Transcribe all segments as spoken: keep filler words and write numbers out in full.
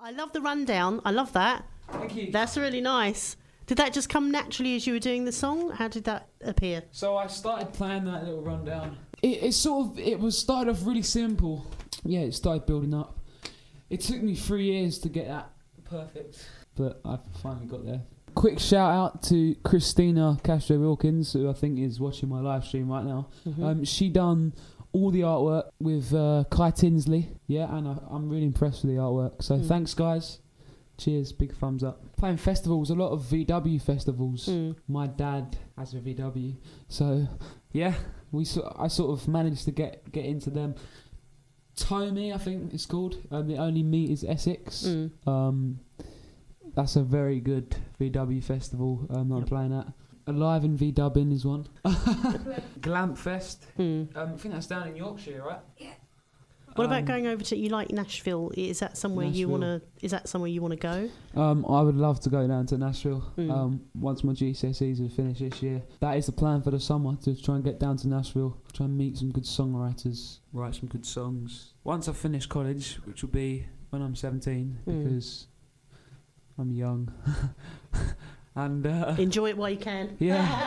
I love the rundown. I love that. Thank you. That's really nice. Did that just come naturally as you were doing the song? How did that appear? So I started playing that little rundown. It, it sort of, it was started off really simple. Yeah, it started building up. It took me three years to get that perfect, but I finally got there. Quick shout out to Christina Castro Wilkins, who I think is watching my live stream right now. Mm-hmm. Um, she done all the artwork with uh, Kai Tinsley. Yeah, and I, I'm really impressed with the artwork. So mm. thanks, guys. Cheers, big thumbs up. Playing festivals, a lot of V W festivals. Mm. My dad has a V W, so yeah, we so, I sort of managed to get get into them. Tommy, I think it's called. Um, the only meet is Essex. Mm. Um, that's a very good V W festival. Um, I'm yep. playing at. Alive in V Dubbin is one. Glamp Fest. Mm. Um, I think that's down in Yorkshire, right? Yeah. What um, about going over to, you like Nashville? Is that somewhere Nashville. you want to? Is that somewhere you want to go? Um, I would love to go down to Nashville. Mm. Um, once my G C S Es are finished this year, that is the plan for the summer, to try and get down to Nashville, try and meet some good songwriters, write some good songs. Once I finish college, which will be when I'm seventeen, mm. because I'm young. And uh, enjoy it while you can.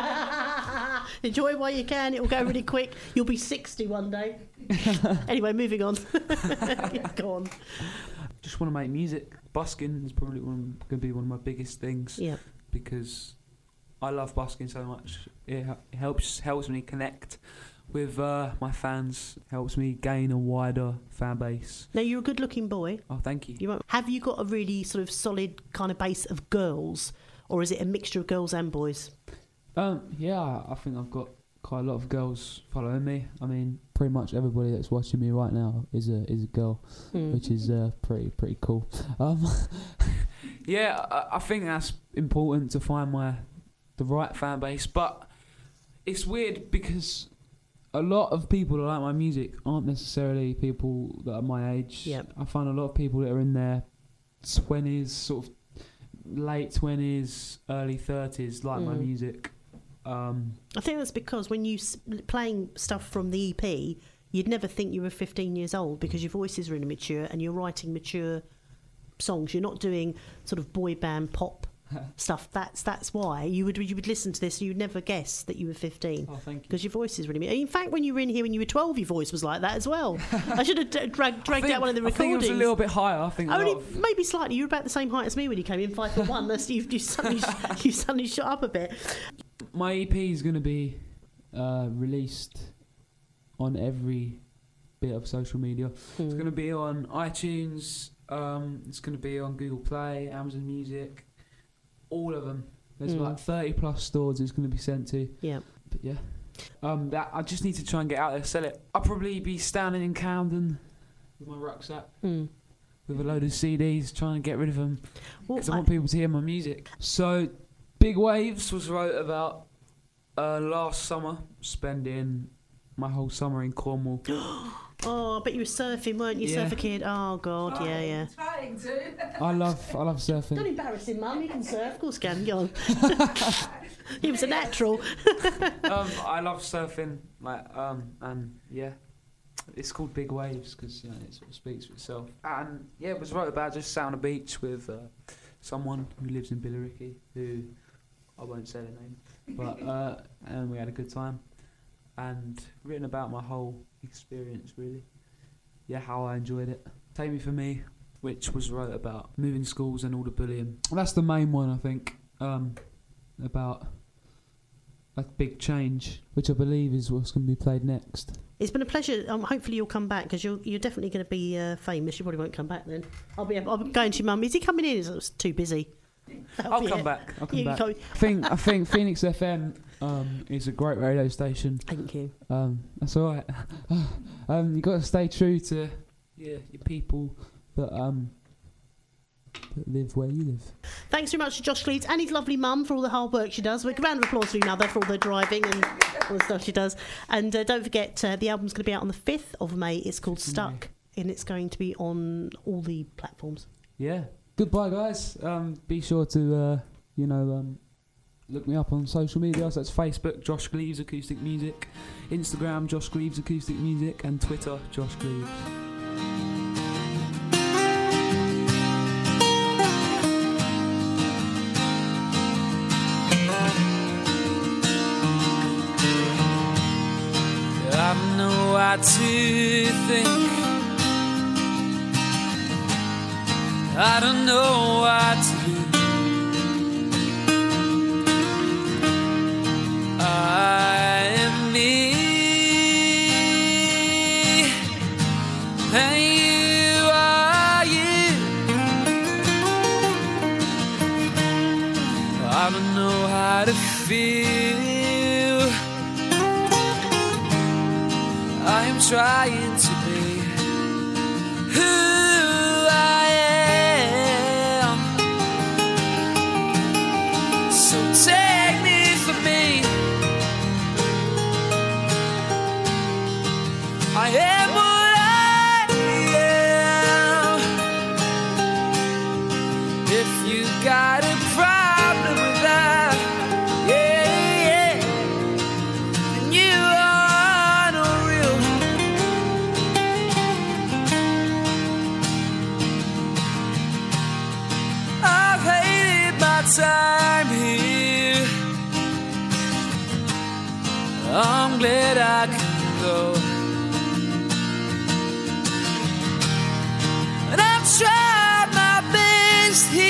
Yeah. Enjoy it while you can. It will go really quick. You'll be sixty one day. Anyway, moving on. Go on. Just want to make music. Busking is probably going to be one of my biggest things. Yeah. Because I love busking so much. It, it helps helps me connect with uh, my fans. Helps me gain a wider fan base. Now, you're a good-looking boy. Oh, thank you. you won't, have you got a really sort of solid kind of base of girls? Or is it a mixture of girls and boys? Um, yeah, I think I've got quite a lot of girls following me. I mean, pretty much everybody that's watching me right now is a is a girl, mm. which is uh, pretty pretty cool. Um, yeah, I, I think that's important to find my the right fan base. But it's weird because a lot of people that like my music aren't necessarily people that are my age. Yep. I find a lot of people that are in their twenties, sort of late twenties, early thirties, like mm. my music. Um, I think that's because when you s- playing stuff from the E P, you'd never think you were fifteen years old because your voice is really mature and you're writing mature songs. You're not doing sort of boy band pop stuff. That's that's why you would you would listen to this and you'd never guess that you were fifteen. Oh, thank you. Because your voice is really mature. In fact, when you were in here when you were twelve, your voice was like that as well. I should have d- dragged dragged think, out one of the recordings. I think it was a little bit higher. I think only of... maybe slightly. You were about the same height as me when you came in, five foot one. That's you. You suddenly you suddenly shot up a bit. My E P is going to be uh, released on every bit of social media. Hmm. It's going to be on iTunes. Um, it's going to be on Google Play, Amazon Music, all of them. There's mm. like thirty plus stores it's going to be sent to. Yeah. But yeah. Um, that I just need to try and get out there, sell it. I'll probably be standing in Camden with my rucksack. Mm. With a load of C Ds, trying to get rid of them because well, I want I people to hear my music. So, Big Waves was wrote about uh, last summer, spending my whole summer in Cornwall. Oh, I bet you were surfing, weren't you, yeah. surfer kid? Oh God, oh, yeah, yeah. Trying to. I love, I love surfing. Don't embarrass him, Mum. You can surf, of course, can. Go on. He was a natural. um, I love surfing, like, um, and yeah. It's called Big Waves because you know, it sort of speaks for itself. And yeah, it was wrote about just sat on a beach with uh, someone who lives in Billericay, who I won't say their name, but uh, and we had a good time. And written about my whole experience, really. Yeah, how I enjoyed it. Take Me For Me, which was wrote about moving schools and all the bullying. That's the main one, I think, um, about a big change, which I believe is what's going to be played next. It's been a pleasure. Um, hopefully you'll come back because you're you're definitely going to be uh, famous. You probably won't come back then. I'll be. I'll be going to your mum. Is he coming in? Is it too busy? That'll I'll come it. back. I'll come you back. Come. I think I think Phoenix F M um, is a great radio station. Thank you. Um, that's all right. um, you got to stay true to yeah your people that um that live where you live. Thanks very much to Josh Cleves and his lovely mum for all the hard work she does. A round of applause for your mother for all the driving and all the stuff she does. And uh, don't forget, uh, the album's going to be out on the fifth of May. It's called Stuck, May. And it's going to be on all the platforms. Yeah. Goodbye, guys. Um, be sure to, uh, you know, um, look me up on social media. So that's Facebook, Josh Cleves Acoustic Music, Instagram, Josh Cleves Acoustic Music, and Twitter, Josh Cleves. what to think. I don't know what to do. I am me, and you are you. I don't know how to feel. I am trying to be who I am. So take me for me. I am what I am. If you got a problem with that, yeah, yeah, then you are not real. I've hated my time here. I'm glad I can go. And I've tried my best here.